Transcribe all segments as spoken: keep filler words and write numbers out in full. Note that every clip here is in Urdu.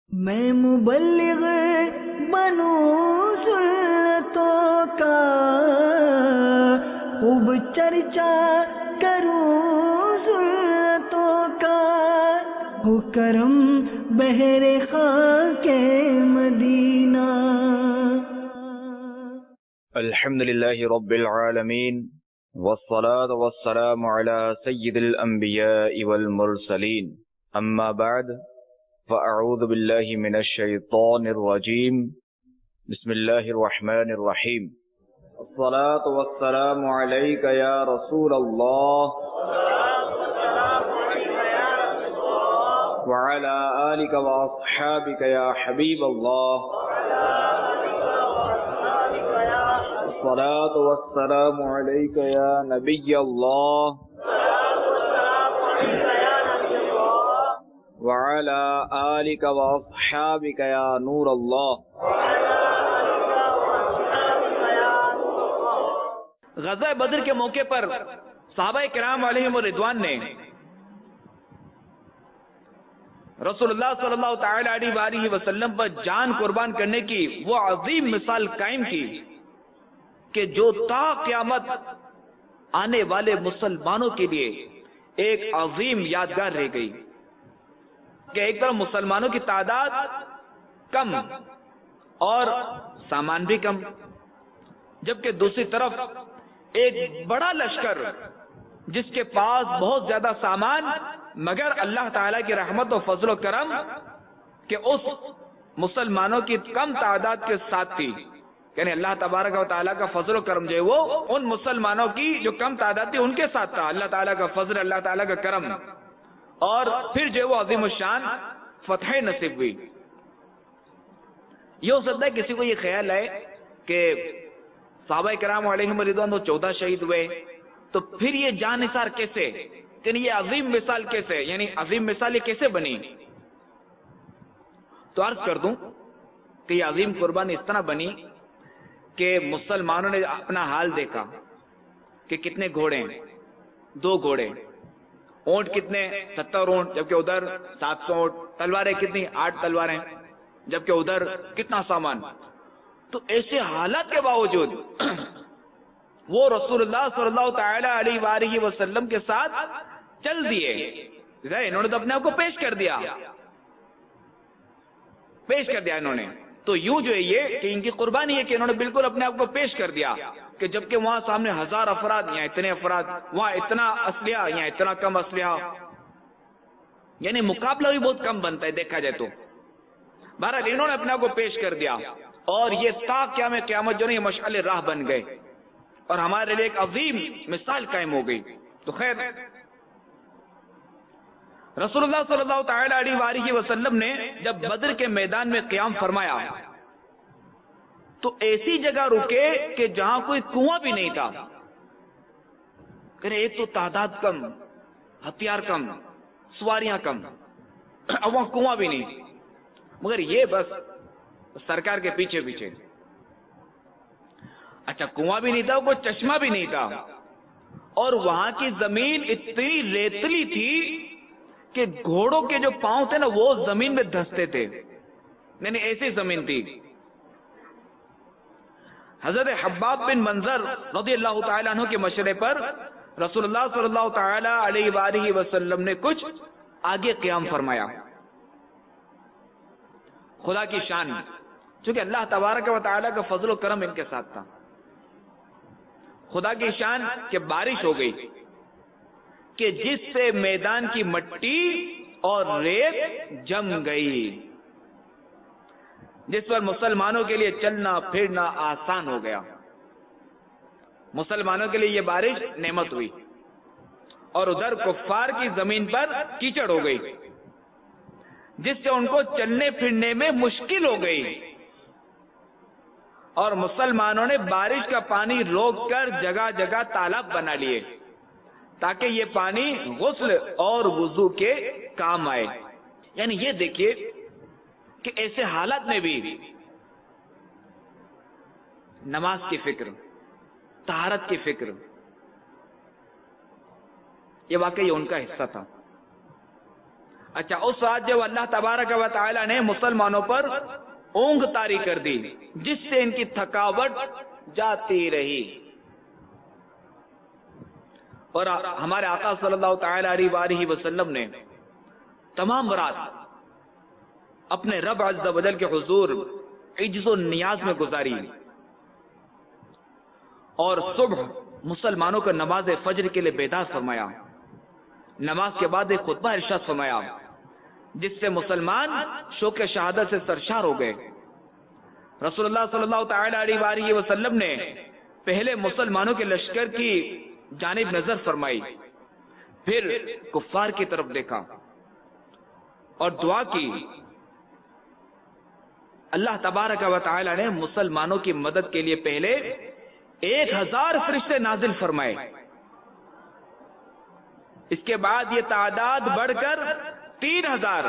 میں مبلغ بنوں سنتوں کا، خوب چرچا کروں سنتوں کا، ہو کرم بہر خاک مدینہ۔ الحمد للہ رب العالمین، والصلاة والسلام على سید الانبیاء والمرسلین، اما بعد فاعوذ باللہ من الشیطان الرجیم، بسم اللہ الرحمن الرحیم۔ الصلاة والسلام علیک یا رسول اللہ وعلى آلک واصحابک یا حبیب اللہ، الصلاة والسلام علیک یا نبی اللہ وعلى آلک واصحابک یا نور اللہ۔ غزوہ بدر کے موقع پر صحابہ کرام علیہم الرضوان نے رسول اللہ صلی اللہ تعالی علیہ وآلہ وسلم پر جان قربان کرنے کی وہ عظیم مثال قائم کی کہ جو تا قیامت آنے والے مسلمانوں کے لیے ایک عظیم یادگار رہ گئی، کہ ایک طرف مسلمانوں کی تعداد کم اور سامان بھی کم، جبکہ دوسری طرف ایک بڑا لشکر جس کے پاس بہت زیادہ سامان مگر اللہ تعالی کی رحمت و فضل و کرم کہ اس مسلمانوں کی کم تعداد کے ساتھ تھی، یعنی اللہ تبارک و تعالیٰ کا فضل و کرم جو ہے وہ ان مسلمانوں کی جو کم تعداد تھی ان کے ساتھ تھا، اللہ تعالیٰ کا فضل، اللہ تعالیٰ کا کرم، اور پھر جو ہے وہ عظیم الشان فتح نصیب ہوئی۔ یہ ہو سکتا ہے کسی کو یہ خیال ہے کہ صحابہ کرام علیہم رضوان تو چودہ شہید ہوئے، تو پھر یہ جان نثار کیسے، یعنی یہ عظیم مثال کیسے، یعنی عظیم مثال یہ کیسے بنی؟ تو عرض کر دوں کہ یہ عظیم قربانی اس طرح بنی کہ مسلمانوں نے اپنا حال دیکھا کہ کتنے گھوڑے ہیں، دو گھوڑے، اونٹ کتنے، ستر اونٹ، جبکہ ادھر سات سو اونٹ، تلواریں کتنی، آٹھ تلواریں، جبکہ ادھر کتنا سامان۔ تو ایسے حالات کے باوجود وہ رسول اللہ صلی اللہ تعالی علیہ وآلہ وسلم کے ساتھ چل دیے، انہوں نے تو اپنے آپ کو پیش کر دیا پیش کر دیا انہوں نے۔ تو یوں جو ہے یہ کہ ان کی قربانی ہے کہ انہوں نے بالکل اپنے آپ کو پیش کر دیا، کہ جبکہ وہاں سامنے ہزار افراد، یہاں اتنے افراد، وہاں اتنا اسلحہ، یہاں اتنا کم اسلحہ، یعنی مقابلہ بھی بہت کم بنتا ہے دیکھا جائے تو۔ بہرحال انہوں نے اپنے آپ کو پیش کر دیا، اور یہ تا قیام قیامت جو ہے یہ مشعل راہ بن گئے اور ہمارے لیے ایک عظیم مثال قائم ہو گئی۔ تو خیر، رسول اللہ صلی اللہ تعالی علیہ وآلہ وسلم نے جب بدر کے میدان میں قیام فرمایا تو ایسی جگہ رکے کہ جہاں کوئی کنواں بھی نہیں تھا، کہ ایک تو تعداد کم، ہتھیار کم، سواریاں کم، اب وہاں کنواں بھی نہیں، مگر یہ بس سرکار کے پیچھے پیچھے۔ اچھا، کنواں بھی نہیں تھا، کوئی چشمہ بھی نہیں تھا، اور وہاں کی زمین اتنی ریتلی تھی کہ گھوڑوں کے جو پاؤں تھے نا وہ زمین میں دھستے تھے، یعنی ایسی زمین تھی۔ حضرت حباب بن منظر رضی اللہ تعالیٰ عنہ کے مشورے پر رسول اللہ صلی اللہ تعالی علیہ وآلہ وسلم نے کچھ آگے قیام فرمایا۔ خدا کی شان، چونکہ اللہ تبارک و تعالیٰ کا فضل و کرم ان کے ساتھ تھا، خدا کی شان کہ بارش ہو گئی کہ جس سے میدان کی مٹی اور ریت جم گئی، جس پر مسلمانوں کے لیے چلنا پھرنا آسان ہو گیا۔ مسلمانوں کے لیے یہ بارش نعمت ہوئی، اور ادھر کفار کی زمین پر کیچڑ ہو گئی جس سے ان کو چلنے پھرنے میں مشکل ہو گئی، اور مسلمانوں نے بارش کا پانی روک کر جگہ جگہ تالاب بنا لیے تاکہ یہ پانی غسل اور وضو کے کام آئے۔ یعنی یہ دیکھیے کہ ایسے حالات میں بھی نماز کی فکر، طہارت کی فکر، یہ واقعی ان کا حصہ تھا۔ اچھا اس رات جب اللہ تبارک و تعالی نے مسلمانوں پر اونگ طاری کر دی جس سے ان کی تھکاوٹ جاتی رہی، اور ہمارے آقا صلی اللہ تعالی علیہ وآلہ وسلم نے تمام رات اپنے رب عز و جل کے حضور عجز و نیاز میں گزاری، اور صبح مسلمانوں کو نماز فجر کے لیے بیدار فرمایا، نماز کے بعد ایک خطبہ ارشاد فرمایا جس سے مسلمان شوق شہادت سے سرشار ہو گئے۔ رسول اللہ صلی اللہ تعالی علیہ وآلہ وسلم نے پہلے مسلمانوں کے لشکر کی جانب نظر فرمائی، پھر کفار کی طرف دیکھا اور دعا کی۔ اللہ تبارک و تعالی نے مسلمانوں کی مدد کے لیے پہلے ایک ہزار فرشتے نازل فرمائے، اس کے بعد یہ تعداد بڑھ کر تین ہزار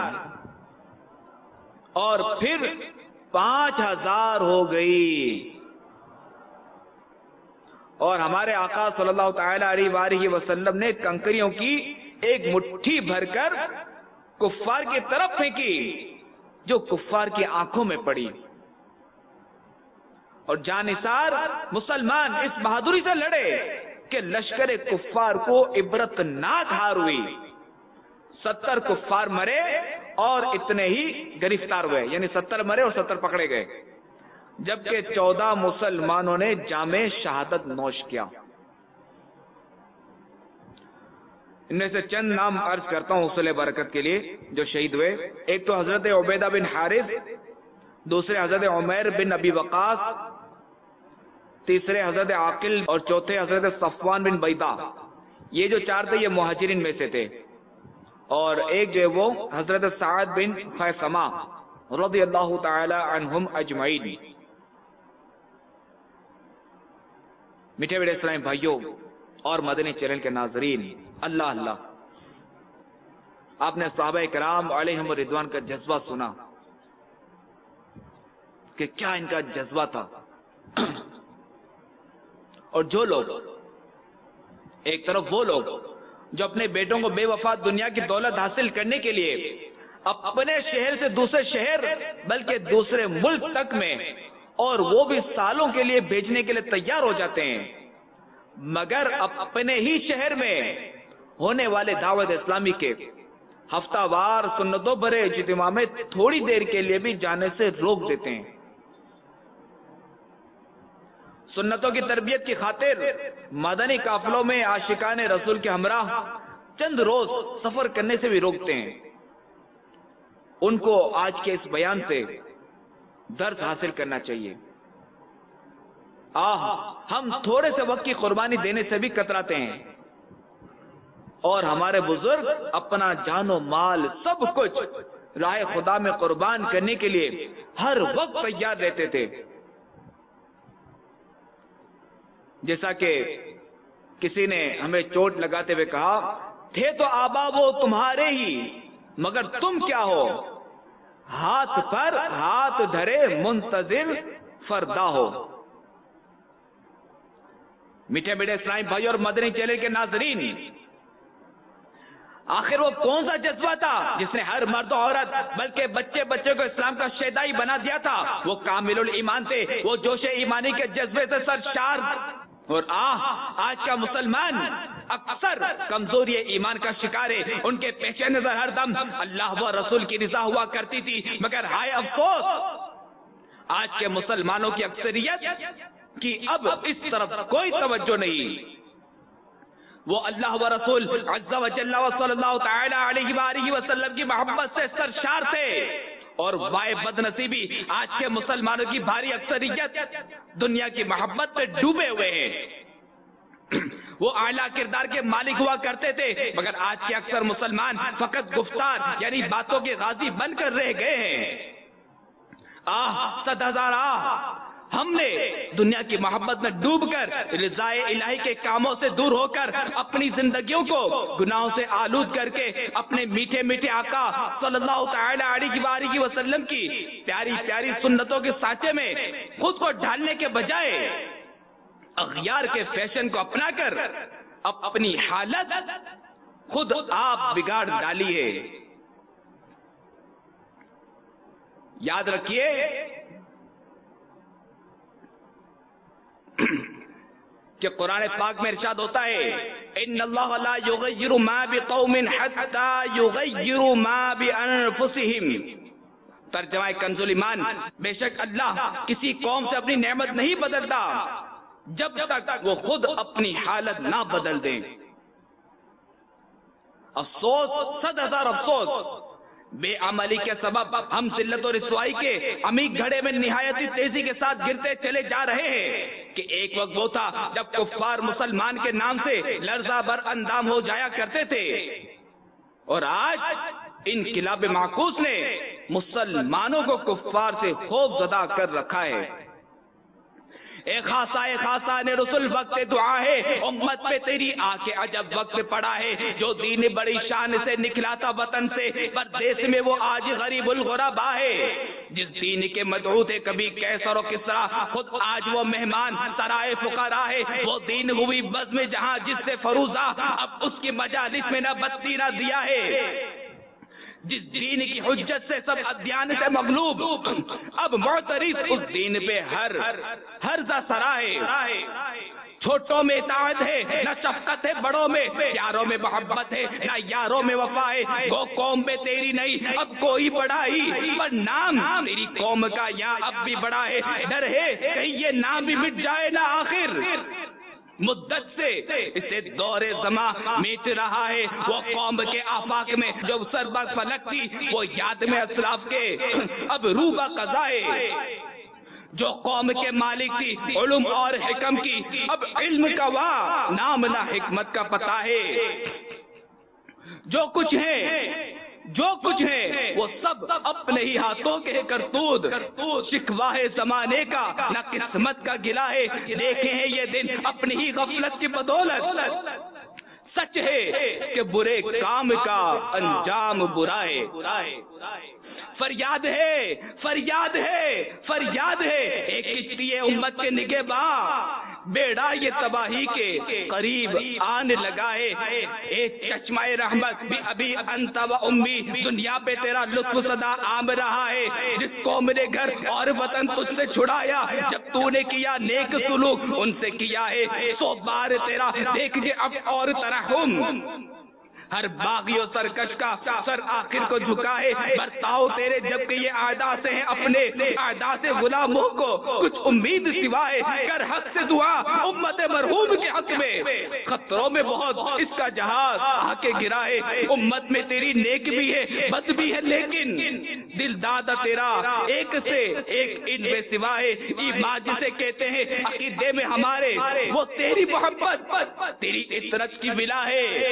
اور پھر پانچ ہزار ہو گئی، اور ہمارے آقا صلی اللہ تعالی علیہ وآلہ وسلم نے کنکریوں کی ایک مٹھی بھر کر کفار کی طرف پھینکی جو کفار کی آنکھوں میں پڑی، اور جانثار مسلمان اس بہادری سے لڑے کہ لشکر کفار کو عبرت ناک ہار ہوئی، ستر کفار مرے اور اتنے ہی گرفتار ہوئے، یعنی ستر مرے اور ستر پکڑے گئے، جبکہ چودہ مسلمانوں نے جام شہادت نوش کیا۔ ان میں سے چند نام عرض کرتا ہوں حصول برکت کے لیے جو شہید ہوئے۔ ایک تو حضرت عبیدہ بن حارث، دوسرے حضرت عمیر بن ابی وقاص، تیسرے حضرت عاقل اور چوتھے حضرت صفوان بن بیضہ۔ یہ جو چار تھے یہ مہاجرین میں سے تھے، اور ایک جو ہے وہ حضرت سعد بن خیثمہ رضی اللہ تعالی عنہم اجمعین۔ میٹھے میٹھے اسلامی بھائیوں اور مدنی چینل کے ناظرین، اللہ اللہ، آپ نے صحابہ کرام علیہم الرضوان کا جذبہ سنا کہ کیا ان کا جذبہ تھا، اور جو لوگ ایک طرف وہ لوگ جو اپنے بیٹوں کو بے وفا دنیا کی دولت حاصل کرنے کے لیے اپنے شہر سے دوسرے شہر بلکہ دوسرے ملک تک میں اور وہ بھی سالوں کے لیے بھیجنے کے لیے تیار ہو جاتے ہیں، مگر اپنے ہی شہر میں ہونے والے دعوت اسلامی کے ہفتہ وار سنتوں بھرے اجتماع میں تھوڑی دیر کے لیے بھی جانے سے روک دیتے ہیں۔ سنتوں کی تربیت کی خاطر مدنی قافلوں میں عاشقان رسول کے ہمراہ چند روز سفر کرنے سے بھی روکتے ہیں۔ ان کو آج کے اس بیان سے درس حاصل کرنا چاہیے۔ آہ ہم تھوڑے سے وقت کی قربانی دینے سے بھی کتراتے ہیں، اور ہمارے بزرگ اپنا جان و مال سب کچھ راہ خدا میں قربان کرنے کے لیے ہر وقت تیار رہتے تھے۔ جیسا کہ کسی نے ہمیں چوٹ لگاتے ہوئے کہا، تھے تو آبا وہ تمہارے ہی مگر تم کیا ہو، ہاتھ پر ہاتھ دھرے منتظر فردا ہو۔ میٹھے میٹھے اسلامی بھائی اور مدنی چینل کے ناظرین، آخر وہ کون سا جذبہ تھا جس نے ہر مرد و عورت بلکہ بچے بچے کو اسلام کا شیدائی بنا دیا تھا؟ وہ کامل الایمان تھے، وہ جوش ایمانی کے جذبے سے سرشار، اور آہ آج کا مسلمان اکثر کمزوری ایمان کا شکار ہے۔ ان کے پیش نظر ہر دم اللہ و رسول کی رضا ہوا کرتی تھی، مگر ہائے افسوس آج کے مسلمانوں کی اکثریت کی اب اس طرف کوئی توجہ نہیں۔ وہ اللہ و رسول عز و جل و صلی اللہ تعالی علیہ وآلہ وسلم کی محبت سے سرشار تھے، اور وائے بد نصیبی آج کے مسلمانوں کی بھاری اکثریت دنیا کی محبت میں ڈوبے ہوئے ہیں۔ وہ اعلیٰ کردار کے مالک ہوا کرتے تھے، مگر آج کے اکثر مسلمان فقط گفتار یعنی باتوں کے غازی بن کر رہ گئے ہیں۔ آہ صد ہزار آہ، ہم نے دنیا کی محبت میں ڈوب کر رضائے الہی کے کاموں سے دور ہو کر اپنی زندگیوں کو گناہوں سے آلود کر کے اپنے میٹھے میٹھے آقا صلی اللہ تعالی علیہ وآلہ وسلم کی پیاری پیاری سنتوں کے سانچے میں خود کو ڈھالنے کے بجائے اغیار کے فیشن کو اپنا کر اب اپنی حالت خود آپ بگاڑ ڈالی ہے۔ یاد رکھیے کہ قرآن پاک میں ارشاد ہوتا ہے ان اللہ لا یغیر ما بقوم حتی یغیروا ما بانفسہم. ترجمہ کنز ایمان، بے شک اللہ کسی قوم سے اپنی نعمت نہیں بدلتا جب تک وہ خود اپنی حالت نہ بدل دیں. افسوس، صد ہزار افسوس، بے عملی کے سبب ہم ذلت اور رسوائی کے عمیق گھڑے میں نہایت تیزی کے ساتھ گرتے چلے جا رہے ہیں کہ ایک وقت وہ تھا جب کفار مسلمان کے نام سے لرزہ بر اندام ہو جایا کرتے تھے، اور آج انقلاب معکوس نے مسلمانوں کو کفار سے خوف زدہ کر رکھا ہے. اے خاصا اے خاصا نے رسول وقت دعا ہے امت پہ تیری آ کے عجب وقت پڑا ہے. جو دین بڑی شان سے نکلا تھا وطن سے پردیس میں وہ آج غریب الغربا ہے. جس دین کے مدعو تھے کبھی کیسر و کسرا خود آج وہ مہمان سرائے فقراء ہے. وہ دین ہوئی بز میں جہاں جس سے فروزہ اب اس کی مجالس میں نہ بتی نہ دیا ہے. جس دین کی حجت سے سب ادیان سے مغلوب اب معترض اس دین پہ ہر ہر ذا سرائے. چھوٹوں میں اطاعت ہے نہ شفقت ہے بڑوں میں، یاروں میں محبت ہے نہ یاروں میں وفا ہے. وہ قوم میں تیری نہیں اب کوئی بڑائی، پر نام تیری قوم کا یہاں اب بھی بڑا ہے. ڈر ہے کہیں یہ نام بھی مٹ جائے نہ آخر مدت سے اسے دور زماں میٹ رہا ہے. وہ قوم کے آفاق میں جو سربر فلک تھی وہ یاد میں اسلاف کے اب روبہ قضائے. جو قوم کے مالک تھی علم اور حکم کی اب علم کا وا نام نہ حکمت کا پتہ ہے. جو کچھ ہے جو کچھ ہے وہ سب اپنے ہی ہاتھوں کے کرتوت. شکوا ہے زمانے کا نہ قسمت کا گلا ہے. دیکھے ہیں یہ دن اپنی ہی غفلت کی بدولت. سچ ہے کہ برے کام کا انجام برا ہے. فریاد ہے فریاد ہے فریاد ہے ایک کشتی امت کے نگہباں بیڑا یہ تباہی کے قریب آنے لگا ہے. ایک چشمہ رحمت بھی ابھی انت و امی دنیا پہ تیرا لطف صدا عام رہا ہے. جس قوم نے گھر اور وطن تجھ سے چھڑایا جب تو نے کیا نیک سلوک ان سے کیا ہے سو بار تیرا دیکھے اب اور ترحم. ہر باغی و سرکش کا سر آخر کو جھکا ہے. برتاؤ تیرے جبکہ یہ اعداء سے ہیں اپنے اعداء سے غلاموں کو کچھ امید سوائے کر حق سے دعا امت مرحوم کے حق میں. خطروں میں بہت اس کا جہاز آ کے گرا ہے. امت میں تیری نیک بھی ہے بد بھی ہے لیکن دل دادا تیرا ایک سے ایک ان میں سوائے ایمان جسے کہتے ہیں عقیدے میں ہمارے وہ تیری محبت تیری عطرت کی ولا ہے.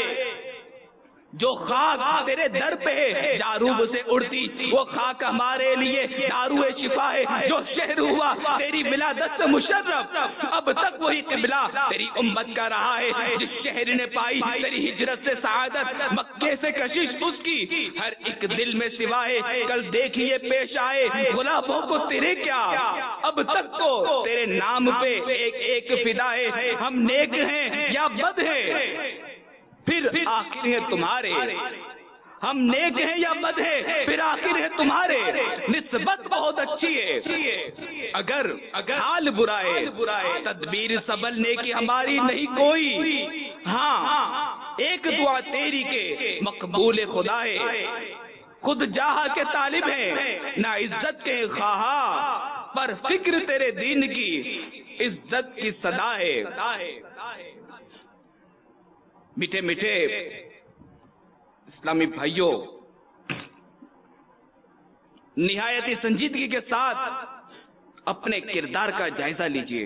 جو خاک تیرے در پہ جاروب سے اڑتی وہ خاک ہمارے لیے دارو شفا ہے. جو شہر ہوا تیری ولادت سے مشرف اب تک وہی قبلہ تیری امت کا رہا ہے. جس شہر نے پائی تیری ہجرت سے سعادت مکے سے کشش اس کی ہر ایک دل میں سوائے کل دیکھیے پیش آئے غلاموں کو تیرے کیا اب تک تو تیرے نام پہ ایک ایک فدا ہے. ہم نیک ہیں یا بد ہیں پھر آخر ہے تمہارے. ہم نیک ہیں یا بد ہیں پھر آخر ہے تمہارے. نسبت بہت اچھی ہے اگر حال برا ہے تدبیر سنبھلنے کی ہماری نہیں کوئی. ہاں ایک دعا تیری کے مقبول خدا ہے. خود جاہ کے طالب ہیں نہ عزت کے خواہاں پر فکر تیرے دین کی عزت کی صدا ہے. میٹھے میٹھے اسلامی بھائیوں، نہایت سنجیدگی کے ساتھ اپنے کردار کا جائزہ لیجئے.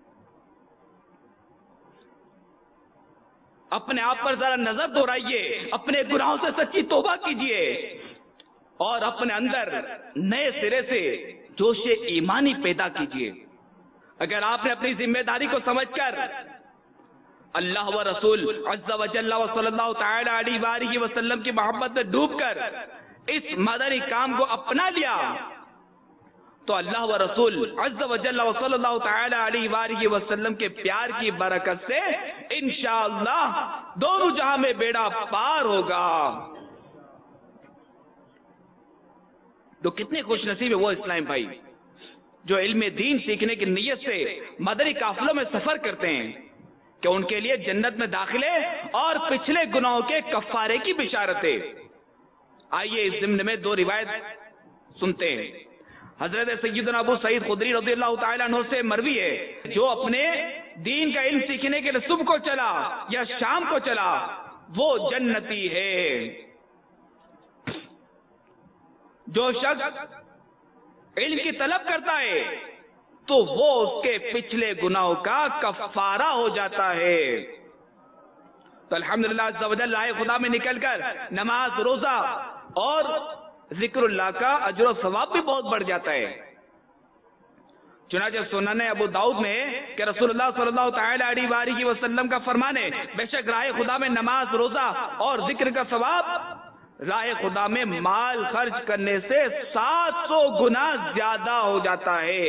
اپنے آپ پر ذرا نظر دوہرائیے، اپنے گناہوں سے سچی توبہ کیجئے اور اپنے اندر نئے سرے سے جوش ایمانی پیدا کیجئے. اگر آپ نے اپنی ذمہ داری کو سمجھ کر اللہ و رسول عز و جل و صلی اللہ تعالی علیہ وآلہ وسلم کی محبت میں ڈوب کر اس مدنی کام کو اپنا لیا تو اللہ و رسول عز و جل و صلی اللہ تعالی علیہ وآلہ وسلم کے پیار کی برکت سے انشاءاللہ دونوں جہاں میں بیڑا پار ہوگا. تو کتنے خوش نصیب ہے وہ اسلام بھائی جو علم دین سیکھنے کی نیت سے مدنی قافلوں میں سفر کرتے ہیں کہ ان کے لیے جنت میں داخلے اور پچھلے گناہوں کے کفارے کی بشارتیں. آئیے اس ضمن میں دو روایت سنتے ہیں. حضرت سیدنا ابو سعید خدری رضی اللہ تعالیٰ عنہ سے مروی ہے جو اپنے دین کا علم سیکھنے کے لیے صبح کو چلا یا شام کو چلا وہ جنتی ہے. جو شخص علم کی طلب کرتا ہے تو وہ اس کے پچھلے گناہوں کا کفارہ ہو جاتا ہے. تو الحمدللہ عز و جل راہ خدا میں نکل کر نماز روزہ اور ذکر اللہ کا اجر و ثواب بھی بہت بڑھ جاتا ہے. چنانچہ سنن ابو داؤد میں کہ رسول اللہ صلی اللہ تعالی علیہ وآلہ وسلم کا فرمان ہے بے شک راہ خدا میں نماز روزہ اور ذکر کا ثواب راہ خدا میں مال خرچ کرنے سے سات سو گنا زیادہ ہو جاتا ہے.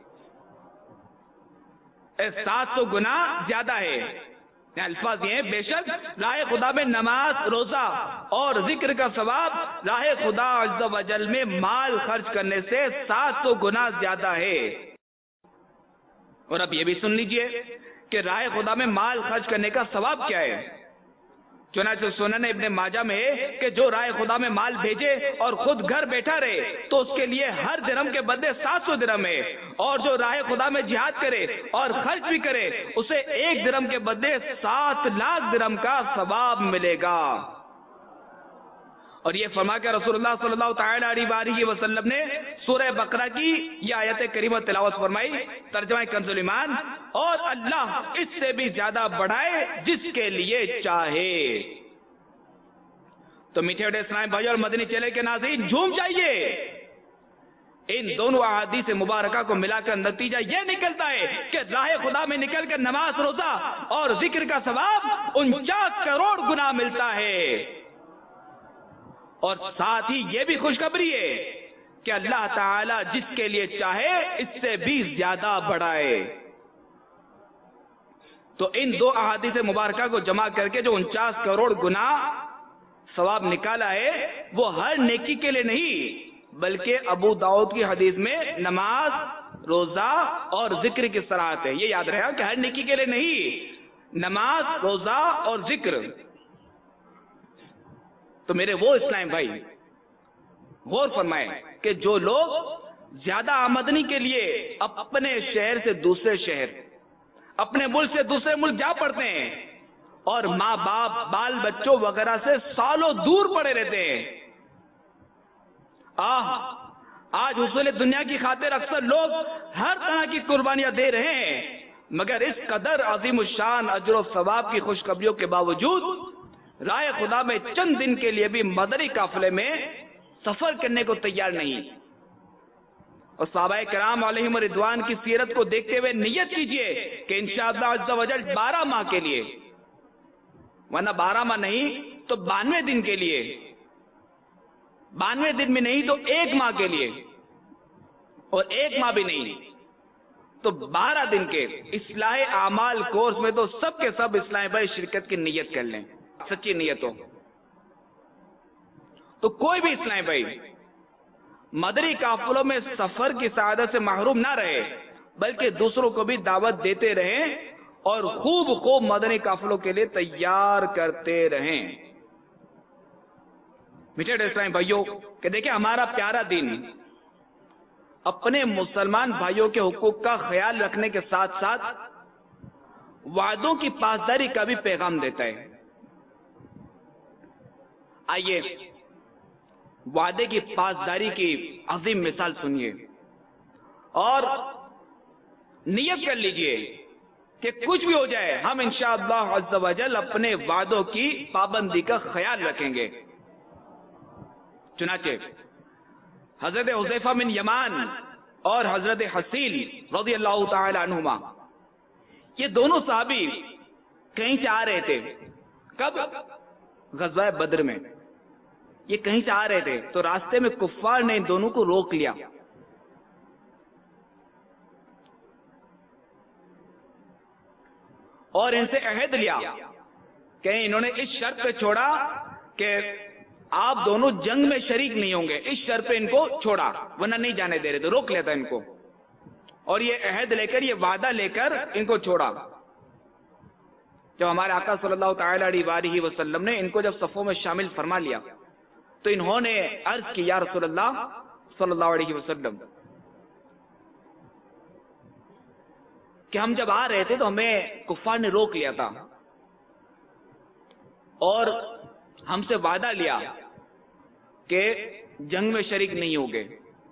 سات سو گنا زیادہ ہے. الفاظ یہ بے شک راہ خدا میں نماز روزہ اور ذکر کا ثواب راہ خدا عز و جل میں مال خرچ کرنے سے سات سو گنا زیادہ ہے. اور اب یہ بھی سن لیجئے کہ راہ خدا میں مال خرچ کرنے کا ثواب کیا ہے. چنانچہ سنن ابن ماجہ میں کہ جو راہ خدا میں مال بھیجے اور خود گھر بیٹھا رہے تو اس کے لیے ہر درہم کے بدلے سات سو درہم ہے, اور جو راہ خدا میں جہاد کرے اور خرچ بھی کرے اسے ایک درہم کے بدلے سات لاکھ درہم کا ثواب ملے گا. اور یہ فرما کر رسول اللہ صلی اللہ تعالی علیہ وآلہ وسلم نے سورہ بقرہ کی یہ آیت کریمہ تلاوت فرمائی. ترجمہ کنز الایمان, اور اللہ اس سے بھی زیادہ بڑھائے جس کے لیے چاہے. تو میٹھے میٹھے اسلام بھائی اور مدنی چینل کے ناظرین جھوم جائیے. ان دونوں احادیث مبارکہ کو ملا کر نتیجہ یہ نکلتا ہے کہ راہ خدا میں نکل کر نماز روزہ اور ذکر کا ثواب انچاس کروڑ گنا ملتا ہے. اور ساتھ ہی یہ بھی خوشخبری ہے کہ اللہ تعالی جس کے لیے چاہے اس سے بھی زیادہ بڑھائے. تو ان دو احادیث مبارکہ کو جمع کر کے جو انچاس کروڑ گنا ثواب نکالا ہے وہ ہر نیکی کے لیے نہیں بلکہ ابو داؤد کی حدیث میں نماز روزہ اور ذکر کی صراحت ہے. یہ یاد رہے کہ ہر نیکی کے لیے نہیں, نماز روزہ اور ذکر. تو میرے وہ اسلام بھائی غور فرمائیں کہ جو لوگ زیادہ آمدنی کے لیے اپنے شہر سے دوسرے شہر, اپنے ملک سے دوسرے ملک جا پڑتے ہیں اور ماں باپ بال بچوں وغیرہ سے سالوں دور پڑے رہتے ہیں. آہ آج حصول دنیا کی خاطر اکثر لوگ ہر طرح کی قربانیاں دے رہے ہیں, مگر اس قدر عظیم الشان اجر و ثواب کی خوشخبریوں کے باوجود راہ خدا میں چند دن کے لیے بھی مدنی قافلے میں سفر کرنے کو تیار نہیں. اور صحابہ کرام علیہم رضوان کی سیرت کو دیکھتے ہوئے نیت کیجئے کہ انشاءاللہ عز و جل بارہ ماہ کے لیے, ورنہ بارہ ماہ نہیں تو بانوے دن کے لیے, بانوے دن میں نہیں تو ایک ماہ کے لیے, اور ایک ماہ بھی نہیں تو بارہ دن کے اصلاح اعمال کورس میں تو سب کے سب اصلاح بھائی شرکت کی نیت کر لیں, سچی نیت ہو. تو کوئی بھی اسلام بھائی مدنی قافلوں میں سفر کی سعادت سے محروم نہ رہے بلکہ دوسروں کو بھی دعوت دیتے رہیں اور خوب خوب مدنی قافلوں کے لیے تیار کرتے رہیں. میٹھے اسلام بھائیوں کہ دیکھیں ہمارا پیارا دین اپنے مسلمان بھائیوں کے حقوق کا خیال رکھنے کے ساتھ ساتھ وعدوں کی پاسداری کا بھی پیغام دیتا ہے. آئیے وعدے کی پاسداری کی عظیم مثال سنیے اور نیت کر لیجئے کہ کچھ بھی ہو جائے ہم انشاءاللہ عز و جل اپنے وعدوں کی پابندی کا خیال رکھیں گے. چنانچہ حضرت حذیفہ بن یمان اور حضرت حسین رضی اللہ تعالی عنہما یہ دونوں صحابی کہیں سے آ رہے تھے. کب؟ غزوہ بدر میں. یہ کہیں سے آ رہے تھے تو راستے میں کفار نے ان دونوں کو روک لیا. اور ان سے عہد لیا کہ انہوں نے اس شرط پہ چھوڑا کہ آپ دونوں جنگ میں شریک نہیں ہوں گے، اس شرط پہ ان کو چھوڑا، ورنہ نہیں جانے دے رہے، تو روک لیتا ان کو، اور یہ عہد لے کر، یہ وعدہ لے کر ان کو چھوڑا۔ جب ہمارے آقا صلی اللہ تعالی علیہ وآلہ وسلم نے ان کو جب صفوں میں شامل فرما لیا تو انہوں نے عرض کی، یا رسول اللہ صلی اللہ علیہ وسلم، کہ ہم جب آ رہے تھے تو ہمیں کفار نے روک لیا تھا اور ہم سے وعدہ لیا کہ جنگ میں شریک نہیں ہوگے،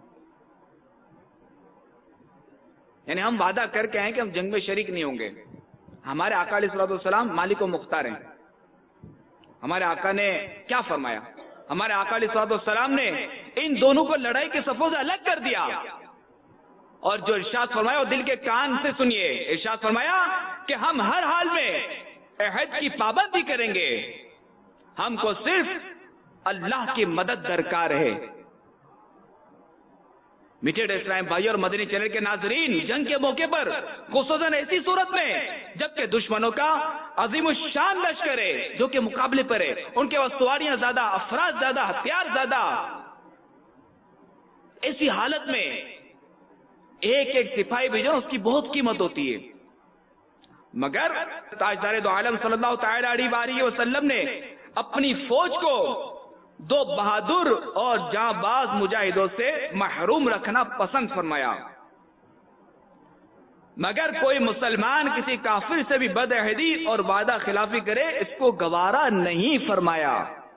یعنی ہم وعدہ کر کے ہیں کہ ہم جنگ میں شریک نہیں ہوں گے۔ ہمارے آقا علیہ الصلوۃ والسلام مالک و مختار ہیں۔ ہمارے آقا نے کیا فرمایا؟ ہمارے آقا علیہ الصلوۃ والسلام نے ان دونوں کو لڑائی کے صفوں سے الگ کر دیا، اور جو ارشاد فرمایا وہ دل کے کان سے سنیے۔ ارشاد فرمایا کہ ہم ہر حال میں عہد کی پابندی کریں گے، ہم کو صرف اللہ کی مدد درکار ہے۔ میٹھے اسلام بھائی اور مدنی چینل کے ناظرین، جنگ کے موقع پر خصوصاً ایسی صورت میں جبکہ دشمنوں کا عظیم الشان لشکر ہے جو کہ مقابلے پر ہے، ان کے سواریاں زیادہ، افراد زیادہ، ہتھیار زیادہ، ایسی حالت میں ایک ایک سپاہی بھی جو اس کی بہت قیمت ہوتی ہے، مگر تاجدار دو عالم صلی اللہ تعالی علیہ وآلہ وسلم نے اپنی فوج کو دو بہادر اور جاں باز مجاہدوں سے محروم رکھنا پسند فرمایا، مگر کوئی مسلمان کسی کافر سے بھی بد عہدی اور وعدہ خلافی کرے اس کو گوارا نہیں فرمایا۔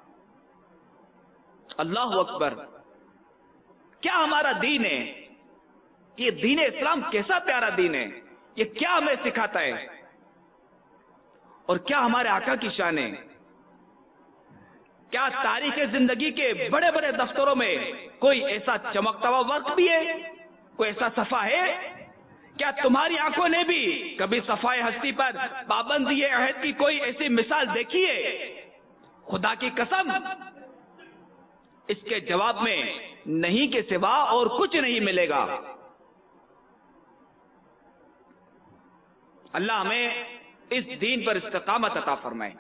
اللہ اکبر! کیا ہمارا دین ہے، یہ دین اسلام کیسا پیارا دین ہے، یہ کیا ہمیں سکھاتا ہے، اور کیا ہمارے آقا کی شان ہے۔ کیا تاریخ زندگی کے بڑے بڑے دفتروں میں کوئی ایسا چمکتا ہوا وقت بھی ہے، کوئی ایسا صفحہ ہے؟ کیا تمہاری آنکھوں نے بھی کبھی صفحہ ہستی پر پابندی عہد کی کوئی ایسی مثال دیکھی ہے؟ خدا کی قسم اس کے جواب میں نہیں کے سوا اور کچھ نہیں ملے گا۔ اللہ ہمیں اس دین پر استقامت عطا فرمائے۔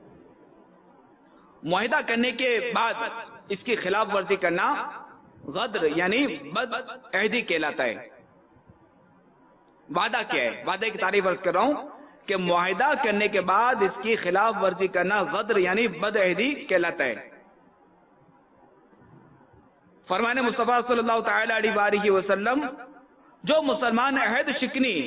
معاہدہ کرنے کے بعد اس کی خلاف ورزی کرنا غدر یعنی بد عہدی کہلاتا ہے۔ وعدہ کیا ہے؟ وعدے کی تعریف عرض کر رہا ہوں کہ معاہدہ کرنے کے بعد اس کی خلاف ورزی کرنا غدر یعنی بد عہدی کہلاتا ہے۔ فرمان مصطفیٰ صلی اللہ تعالی علیہ وآلہ وسلم، جو مسلمان عہد شکنی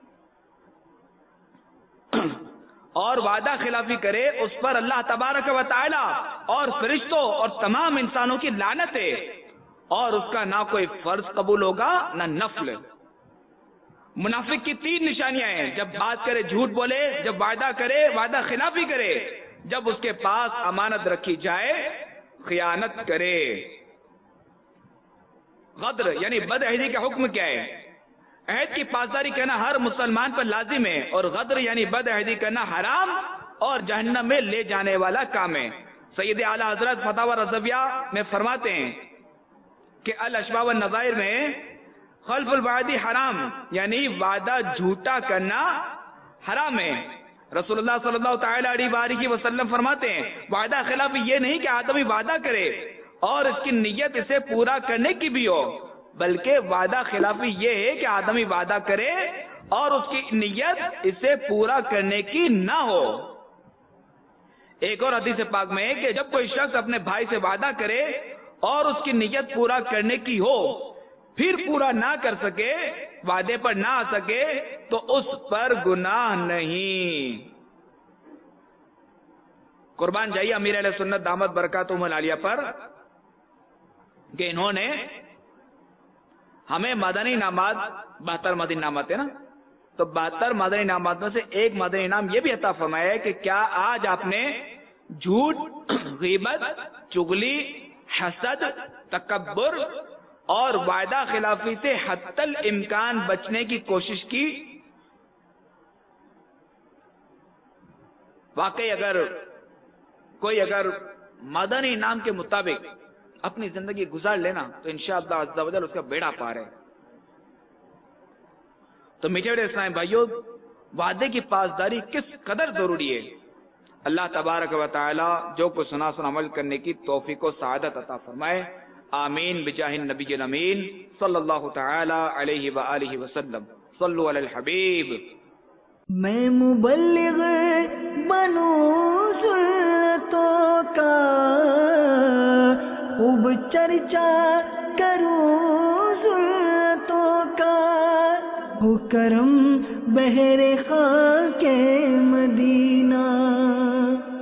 اور وعدہ خلافی کرے اس پر اللہ تبارک و تعالی اور فرشتوں اور تمام انسانوں کی لعنت ہے، اور اس کا نہ کوئی فرض قبول ہوگا نہ نفل۔ منافق کی تین نشانیاں ہیں، جب بات کرے جھوٹ بولے، جب وعدہ کرے وعدہ خلافی کرے، جب اس کے پاس امانت رکھی جائے خیانت کرے۔ غدر یعنی بد عہدی کا حکم کیا ہے؟ عہد کی پاسداری کرنا ہر مسلمان پر لازم ہے، اور غدر یعنی بد عہدی کرنا حرام اور جہنم میں لے جانے والا کام ہے۔ سید اعلی حضرت فتاوی رضویہ میں فرماتے ہیں کہ الاشباح والنظائر میں خلف الوعد حرام یعنی وعدہ جھوٹا کرنا حرام ہے۔ رسول اللہ صلی اللہ تعالی علیہ وآلہ وسلم فرماتے ہیں وعدہ خلاف یہ نہیں کہ آدمی وعدہ کرے اور اس کی نیت اسے پورا کرنے کی بھی ہو، بلکہ وعدہ خلافی یہ ہے کہ آدمی وعدہ کرے اور اس کی نیت اسے پورا کرنے کی نہ ہو۔ ایک اور حدیث پاک میں ہے کہ جب کوئی شخص اپنے بھائی سے وعدہ کرے اور اس کی نیت پورا کرنے کی ہو پھر پورا نہ کر سکے، وعدے پر نہ آ سکے، تو اس پر گناہ نہیں۔ قربان جائیے امیر اہل سنت دامت برکاتہم العالیہ پر کہ انہوں نے ہمیں مدنی انعامات، بہتر مدنی انعامات ہے نا، تو بہتر مدنی انعامات میں سے ایک مدنی انعام یہ بھی عطا فرمایا ہے کہ کیا آج آپ نے جھوٹ، غیبت، چغلی، حسد، تکبر اور وعدہ خلافی سے حتی الامکان بچنے کی کوشش کی؟ واقعی اگر کوئی اگر مدنی انعام کے مطابق اپنی زندگی گزار لینا تو انشاءاللہ عز و جل اس کا بیڑا پار ہے۔ تو میٹھے اسلام بھائیوں، وعدے کی پاسداری کس قدر ضروری ہے، اللہ تبارک و تعالی جو کو سنا سنا عمل کرنے کی توفیق و سعادت عطا فرمائے. آمین بجاہ النبی الامین صلی اللہ تعالی علیہ وآلہ وسلم. صلو علی الحبیب. میں مبلغ بنوں سنتوں کا خوب چرچا کروں سنتوں کا ہو کرم بہر خاک مدینہ.